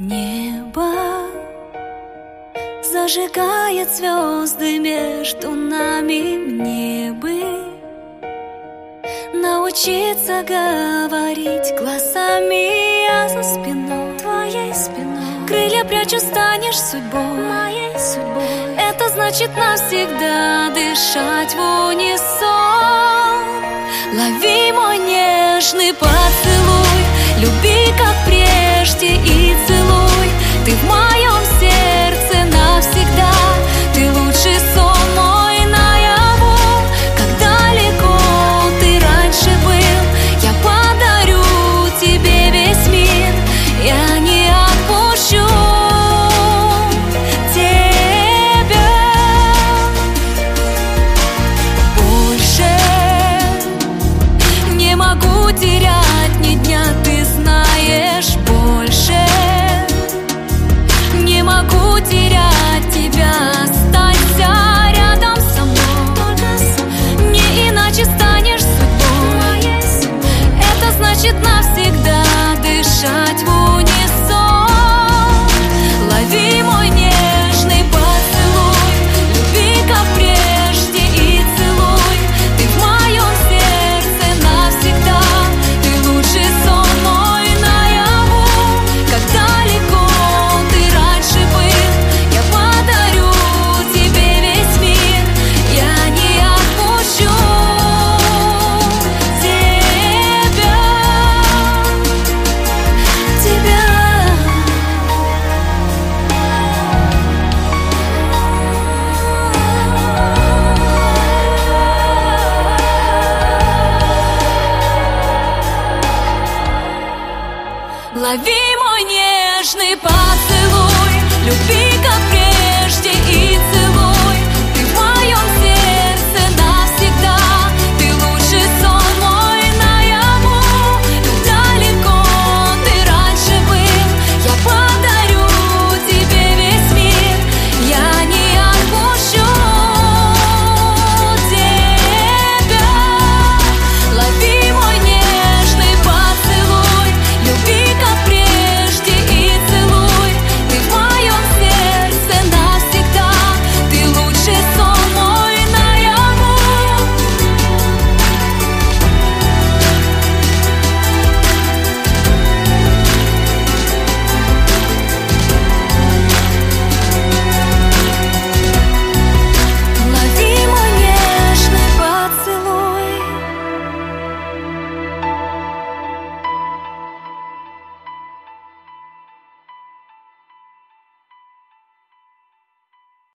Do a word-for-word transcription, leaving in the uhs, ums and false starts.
Небо зажигает звезды между нами. Мне бы научиться говорить глазами, а за спиной, твоей спиной, крылья прячу, станешь судьбой, моей судьбой. Это значит навсегда дышать в унисон. Лови мой нежный поцелуй, люби как прежде и целуй. Ты в моем сердце навсегда, ты лучший сон мой наяву. Как далеко ты раньше был, я подарю тебе весь мир. Я не отпущу тебя больше. Не могу терять ни дня, ты знаешь, больше не могу терять тебя. Останься рядом со мной, не иначе станешь судьбой. Это значит навсегда дышать в унисон. Лови мой нежный поцелуй, люби как прежде и целуй. Ты в моем сердце навсегда, ты лучший сон мой наяву. Как далеко ты раньше был, я подарю тебе весь мир. Я не отпущу тебя, тебя. Лови мой нежный поцелуй, люби как